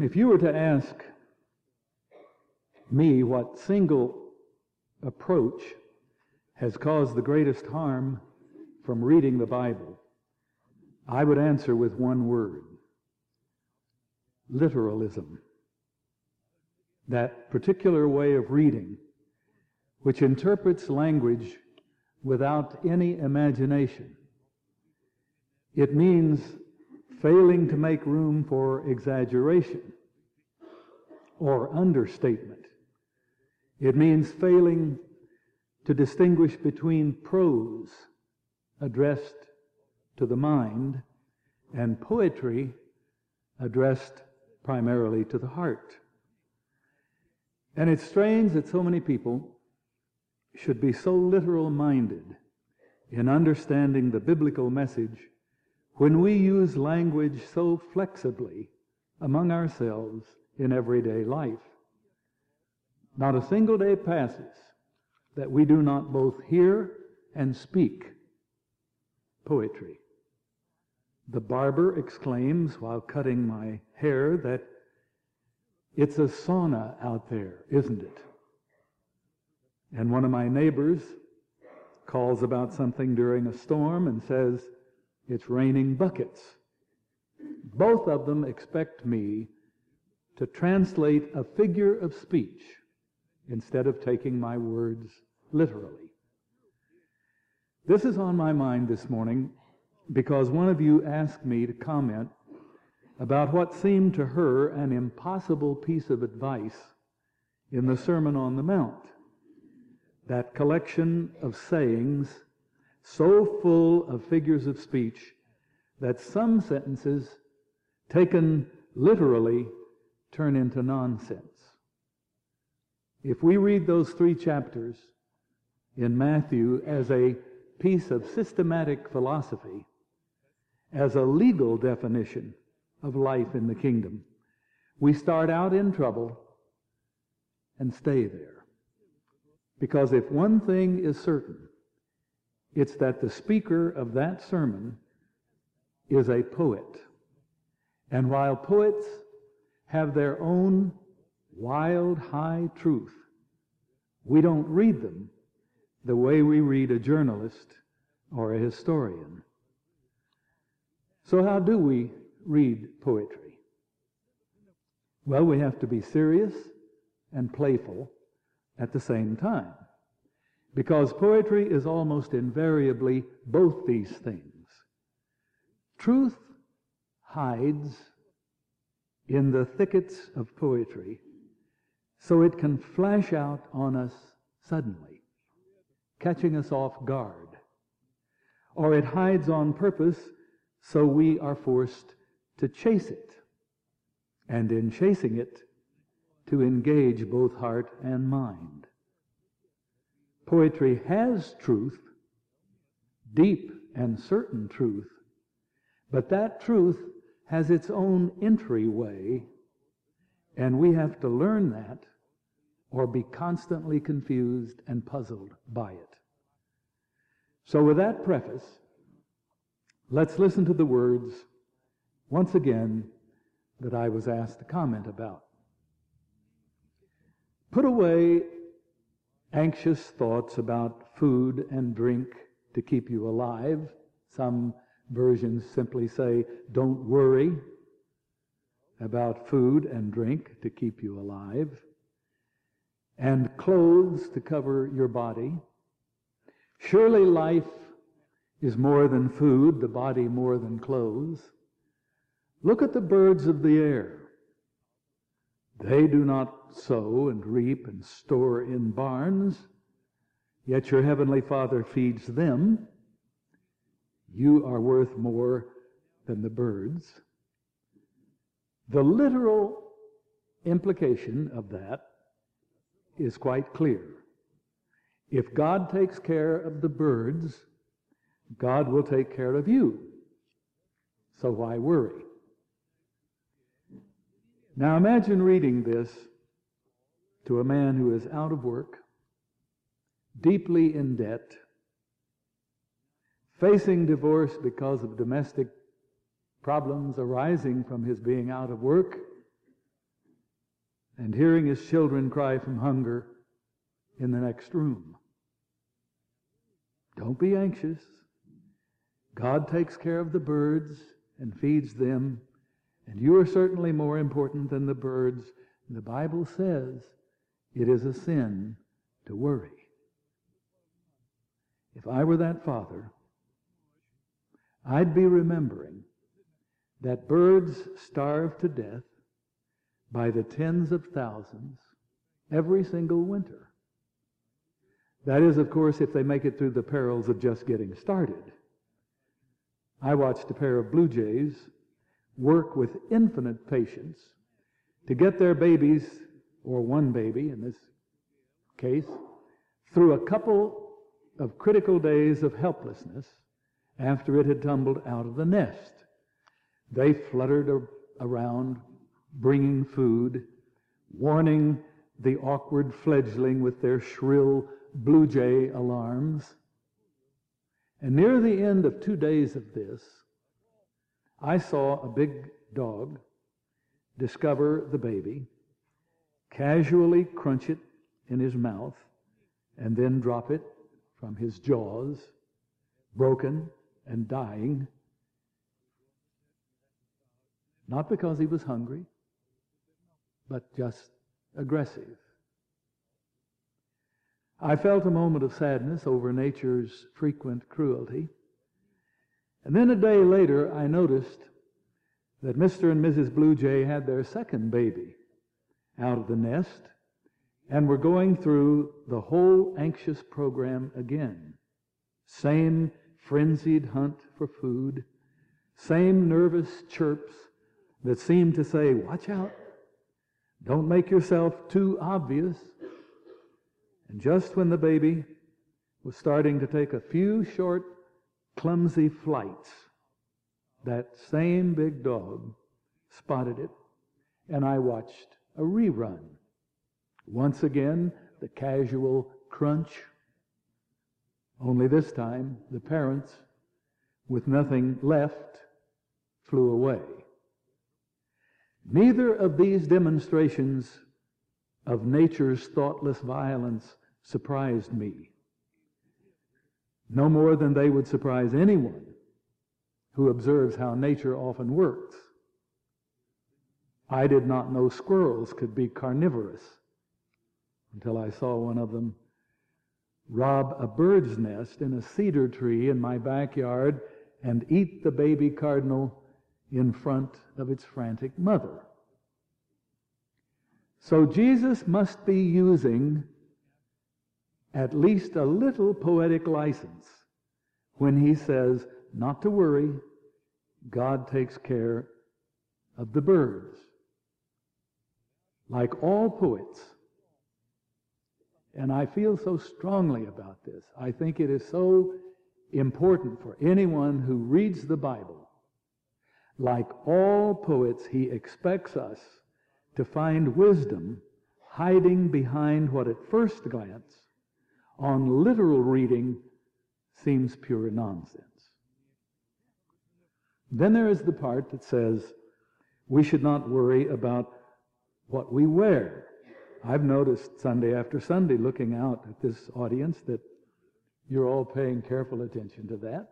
If you were to ask me what single approach has caused the greatest harm from reading the Bible, I would answer with one word: literalism. That particular way of reading which interprets language without any imagination. It means failing to make room for exaggeration or understatement. It means failing to distinguish between prose addressed to the mind and poetry addressed primarily to the heart. And it's strange that so many people should be so literal-minded in understanding the biblical message when we use language so flexibly among ourselves in everyday life. Not a single day passes that we do not both hear and speak poetry. The barber exclaims while cutting my hair that it's a sauna out there, isn't it? And one of my neighbors calls about something during a storm and says, it's raining buckets. Both of them expect me to translate a figure of speech instead of taking my words literally. This is on my mind this morning because one of you asked me to comment about what seemed to her an impossible piece of advice in the Sermon on the Mount. That collection of sayings so full of figures of speech that some sentences taken literally turn into nonsense. If we read those 3 chapters in Matthew as a piece of systematic philosophy, as a legal definition of life in the kingdom, we start out in trouble and stay there. Because if one thing is certain, it's that the speaker of that sermon is a poet. And while poets have their own wild, high truth, we don't read them the way we read a journalist or a historian. So how do we read poetry? Well, we have to be serious and playful at the same time, because poetry is almost invariably both these things. Truth hides in the thickets of poetry so it can flash out on us suddenly, catching us off guard. Or it hides on purpose so we are forced to chase it, and in chasing it, to engage both heart and mind. Poetry has truth, deep and certain truth, but that truth has its own entryway, and we have to learn that or be constantly confused and puzzled by it. So with that preface, let's listen to the words once again that I was asked to comment about. Put away anxious thoughts about food and drink to keep you alive. Some versions simply say, don't worry about food and drink to keep you alive. And clothes to cover your body. Surely life is more than food, the body more than clothes. Look at the birds of the air. They do not sow and reap and store in barns, yet your heavenly Father feeds them. You are worth more than the birds. The literal implication of that is quite clear. If God takes care of the birds, God will take care of you. So why worry? Now imagine reading this to a man who is out of work, deeply in debt, facing divorce because of domestic problems arising from his being out of work, and hearing his children cry from hunger in the next room. Don't be anxious. God takes care of the birds and feeds them, and you are certainly more important than the birds. The Bible says it is a sin to worry. If I were that father, I'd be remembering that birds starve to death by the tens of thousands every single winter. That is, of course, if they make it through the perils of just getting started. I watched a pair of blue jays work with infinite patience to get their babies, or one baby in this case, through a couple of critical days of helplessness after it had tumbled out of the nest. They fluttered around, bringing food, warning the awkward fledgling with their shrill blue jay alarms. And near the end of 2 days of this, I saw a big dog discover the baby, casually crunch it in his mouth, and then drop it from his jaws, broken and dying, not because he was hungry, but just aggressive. I felt a moment of sadness over nature's frequent cruelty. And then a day later, I noticed that Mr. and Mrs. Blue Jay had their second baby out of the nest and were going through the whole anxious program again. Same frenzied hunt for food, same nervous chirps that seemed to say, "Watch out, don't make yourself too obvious." And just when the baby was starting to take a few short, clumsy flights, that same big dog spotted it, and I watched a rerun. Once again, the casual crunch. Only this time, the parents, with nothing left, flew away. Neither of these demonstrations of nature's thoughtless violence surprised me, no more than they would surprise anyone who observes how nature often works. I did not know squirrels could be carnivorous until I saw one of them rob a bird's nest in a cedar tree in my backyard and eat the baby cardinal in front of its frantic mother. So Jesus must be using at least a little poetic license when he says, not to worry, God takes care of the birds. Like all poets, and I feel so strongly about this, I think it is so important for anyone who reads the Bible. Like all poets, he expects us to find wisdom hiding behind what at first glance, on literal reading, seems pure nonsense. Then there is the part that says we should not worry about what we wear. I've noticed Sunday after Sunday, looking out at this audience, that you're all paying careful attention to that.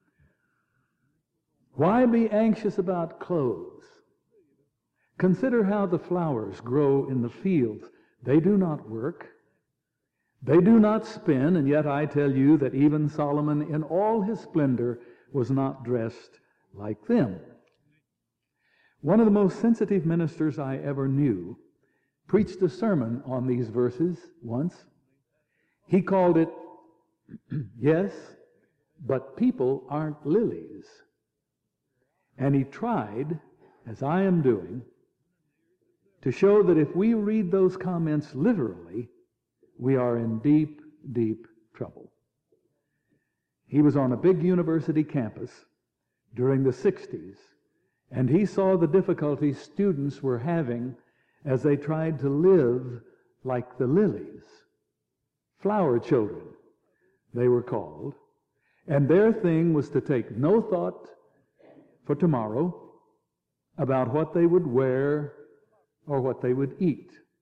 Why be anxious about clothes? Consider how the flowers grow in the fields. They do not work. They do not spin, and yet I tell you that even Solomon in all his splendor was not dressed like them. One of the most sensitive ministers I ever knew preached a sermon on these verses once. He called it, "Yes, but people aren't lilies." And he tried, as I am doing, to show that if we read those comments literally, we are in deep, deep trouble. He was on a big university campus during the 60s, and he saw the difficulties students were having as they tried to live like the lilies. Flower children, they were called. And their thing was to take no thought for tomorrow about what they would wear or what they would eat.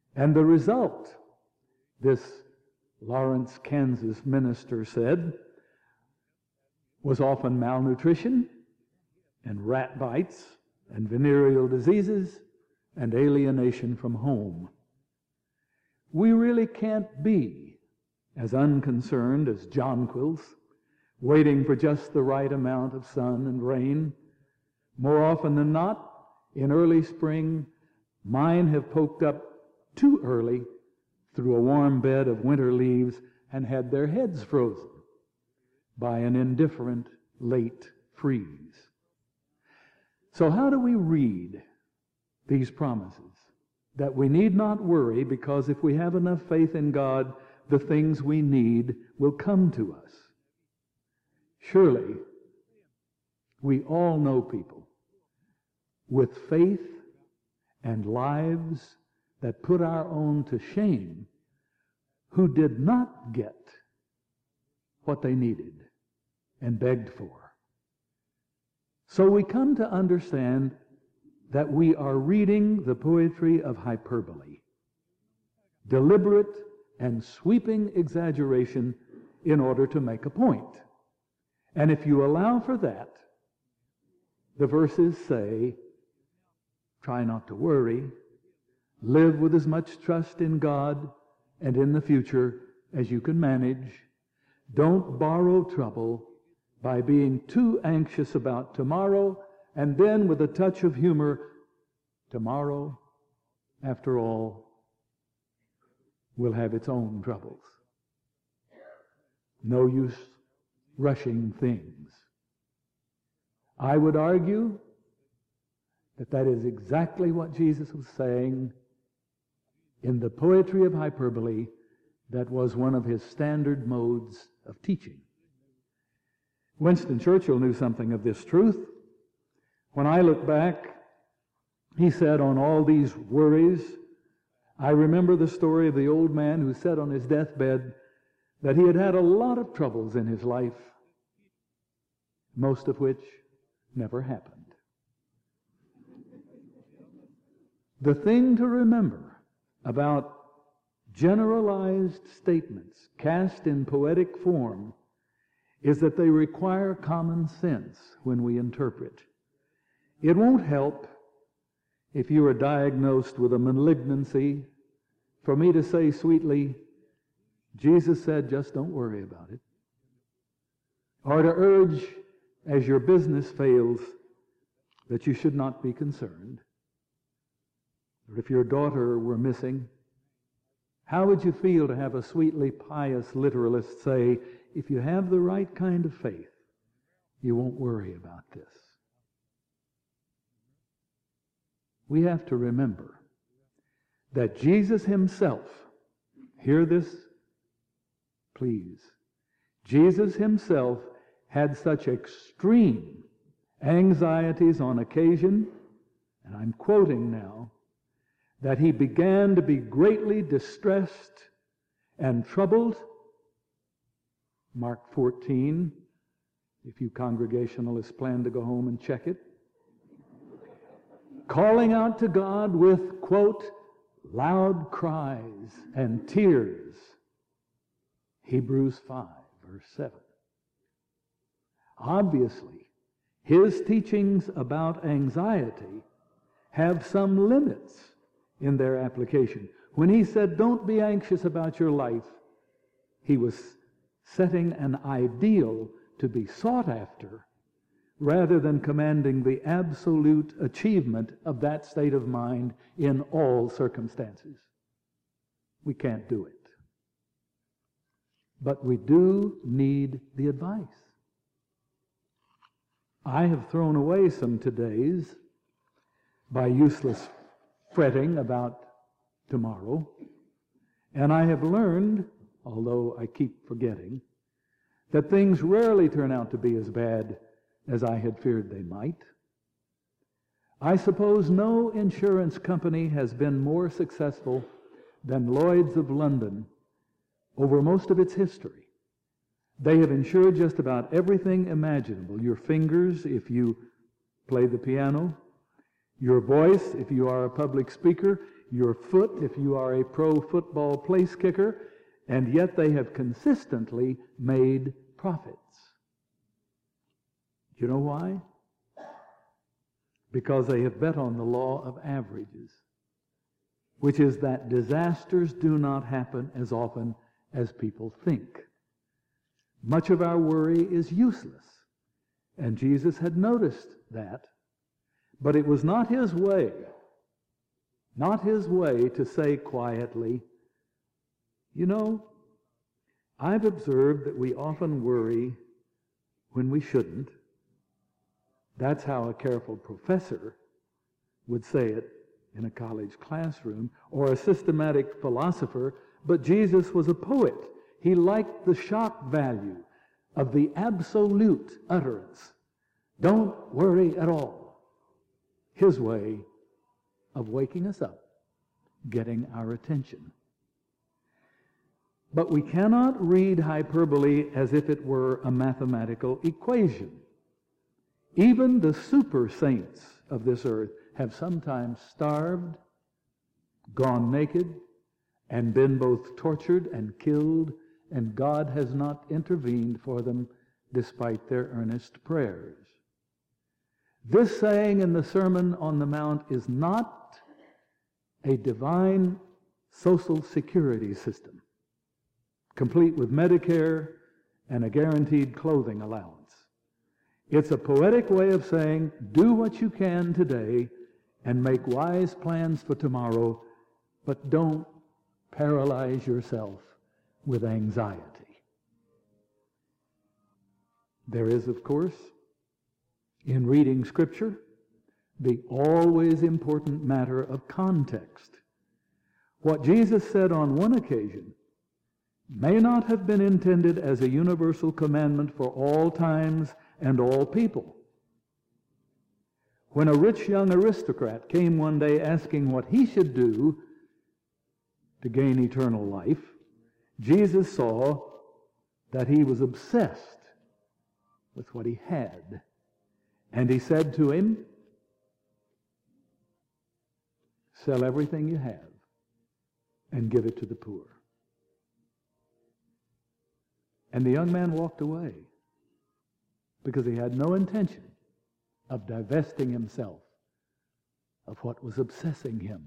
And the result, this Lawrence, Kansas minister said, was often malnutrition and rat bites and venereal diseases and alienation from home. We really can't be as unconcerned as jonquils, waiting for just the right amount of sun and rain. More often than not, in early spring, mine have poked up too early through a warm bed of winter leaves and had their heads frozen by an indifferent late freeze. So how do we read these promises? That we need not worry, because if we have enough faith in God, the things we need will come to us. Surely, we all know people with faith and lives that put our own to shame who did not get what they needed and begged for. So we come to understand that we are reading the poetry of hyperbole, deliberate and sweeping exaggeration in order to make a point. And if you allow for that, the verses say, try not to worry, live with as much trust in God and in the future as you can manage. Don't borrow trouble by being too anxious about tomorrow, and then with a touch of humor, tomorrow, after all, will have its own troubles. No use rushing things. I would argue that that is exactly what Jesus was saying in the poetry of hyperbole that was one of his standard modes of teaching. Winston Churchill knew something of this truth. When I look back, he said, on all these worries, I remember the story of the old man who said on his deathbed that he had had a lot of troubles in his life, most of which never happened. The thing to remember about generalized statements cast in poetic form is that they require common sense when we interpret. It won't help if you are diagnosed with a malignancy for me to say sweetly, Jesus said, just don't worry about it. Or to urge, as your business fails, that you should not be concerned. Or if your daughter were missing, how would you feel to have a sweetly pious literalist say, if you have the right kind of faith, you won't worry about this? We have to remember that Jesus himself, hear this, please, Jesus himself had such extreme anxieties on occasion, and I'm quoting now, that he began to be greatly distressed and troubled. Mark 14, if you Congregationalists plan to go home and check it. Calling out to God with, quote, loud cries and tears. Hebrews 5, verse 7. Obviously, his teachings about anxiety have some limits in their application. When he said, don't be anxious about your life, he was setting an ideal to be sought after rather than commanding the absolute achievement of that state of mind in all circumstances. We can't do it. But we do need the advice. I have thrown away some todays by useless fretting about tomorrow, and I have learned, although I keep forgetting, that things rarely turn out to be as bad as I had feared they might. I suppose no insurance company has been more successful than Lloyd's of London over most of its history. They have insured just about everything imaginable. Your fingers, if you play the piano, Your voice, if you are a public speaker, your foot, if you are a pro football place kicker, and yet they have consistently made profits. You know why? Because they have bet on the law of averages, which is that disasters do not happen as often as people think. Much of our worry is useless, and Jesus had noticed that, but it was not his way to say quietly, you know, I've observed that we often worry when we shouldn't. That's how a careful professor would say it in a college classroom, or a systematic philosopher, but Jesus was a poet. He liked the shock value of the absolute utterance. Don't worry at all. His way of waking us up, getting our attention. But we cannot read hyperbole as if it were a mathematical equation. Even the super saints of this earth have sometimes starved, gone naked, and been both tortured and killed, and God has not intervened for them despite their earnest prayers. This saying in the Sermon on the Mount is not a divine social security system, complete with Medicare and a guaranteed clothing allowance. It's a poetic way of saying, do what you can today and make wise plans for tomorrow, but don't paralyze yourself with anxiety. There is, of course, in reading Scripture, the always important matter of context. What Jesus said on one occasion may not have been intended as a universal commandment for all times and all people. When a rich young aristocrat came one day asking what he should do to gain eternal life, Jesus saw that he was obsessed with what he had. And he said to him, sell everything you have and give it to the poor. And the young man walked away because he had no intention of divesting himself of what was obsessing him.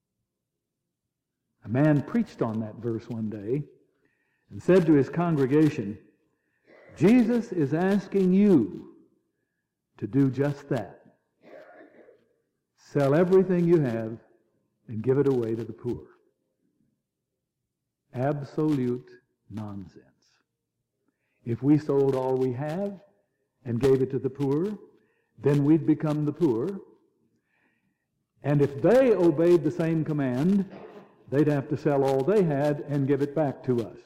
A man preached on that verse one day and said to his congregation, Jesus is asking you to do just that. Sell everything you have and give it away to the poor. Absolute nonsense. If we sold all we have and gave it to the poor, then we'd become the poor. And if they obeyed the same command, they'd have to sell all they had and give it back to us.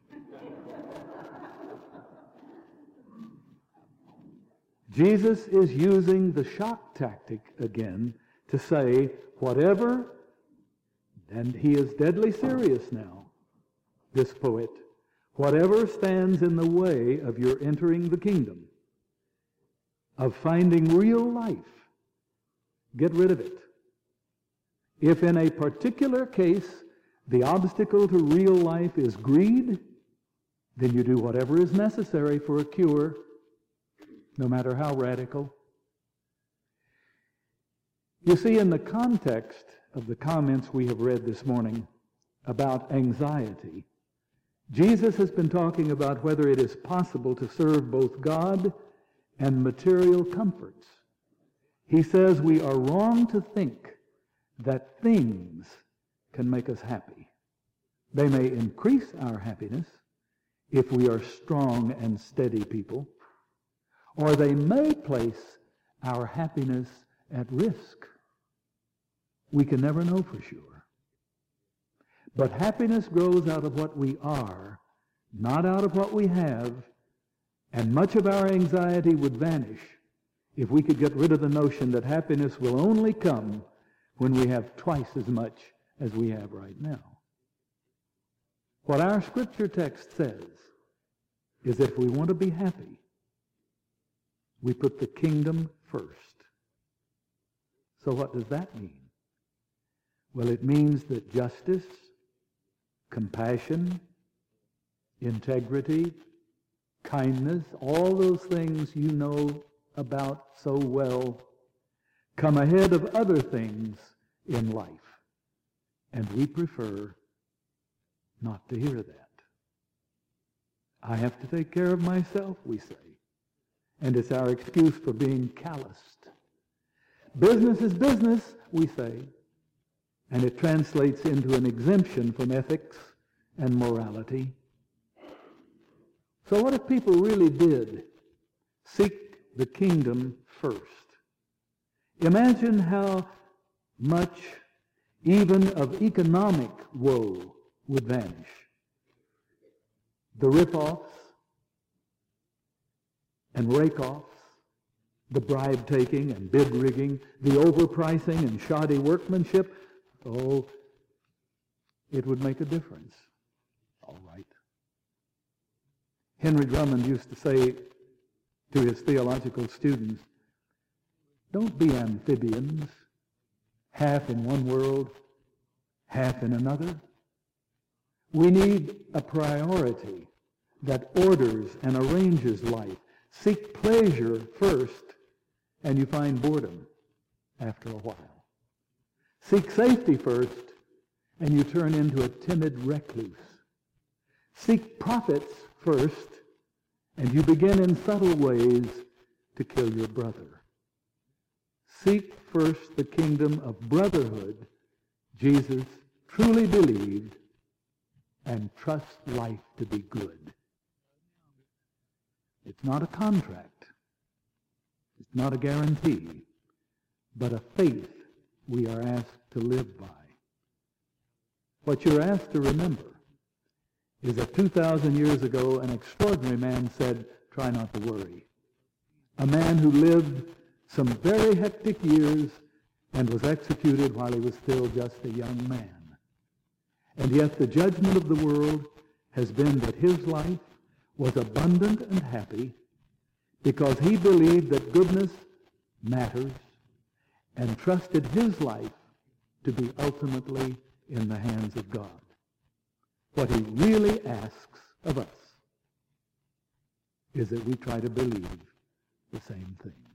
Jesus is using the shock tactic again to say, whatever, and he is deadly serious now, this poet, whatever stands in the way of your entering the kingdom, of finding real life, get rid of it. If in a particular case the obstacle to real life is greed, then you do whatever is necessary for a cure, no matter how radical. You see, in the context of the comments we have read this morning about anxiety, Jesus has been talking about whether it is possible to serve both God and material comforts. He says we are wrong to think that things can make us happy. They may increase our happiness if we are strong and steady people, or they may place our happiness at risk. We can never know for sure. But happiness grows out of what we are, not out of what we have, and much of our anxiety would vanish if we could get rid of the notion that happiness will only come when we have twice as much as we have right now. What our scripture text says is that if we want to be happy, we put the kingdom first. So what does that mean? Well, it means that justice, compassion, integrity, kindness, all those things you know about so well, come ahead of other things in life. And we prefer not to hear that. I have to take care of myself, we say. And it's our excuse for being calloused. Business is business, we say. And it translates into an exemption from ethics and morality. So what if people really did seek the kingdom first? Imagine how much even of economic woe would vanish. The rip-offs and rake-offs, the bribe-taking and bid-rigging, the overpricing and shoddy workmanship, oh, it would make a difference. All right. Henry Drummond used to say to his theological students, don't be amphibians, half in one world, half in another. We need a priority that orders and arranges life. Seek pleasure first, and you find boredom after a while. Seek safety first, and you turn into a timid recluse. Seek profits first, and you begin in subtle ways to kill your brother. Seek first the kingdom of brotherhood Jesus truly believed, and trust life to be good. It's not a contract. It's not a guarantee, but a faith we are asked to live by. What you're asked to remember is that 2,000 years ago, an extraordinary man said, try not to worry. A man who lived some very hectic years and was executed while he was still just a young man. And yet the judgment of the world has been that his life was abundant and happy because he believed that goodness matters and trusted his life to be ultimately in the hands of God. What he really asks of us is that we try to believe the same thing.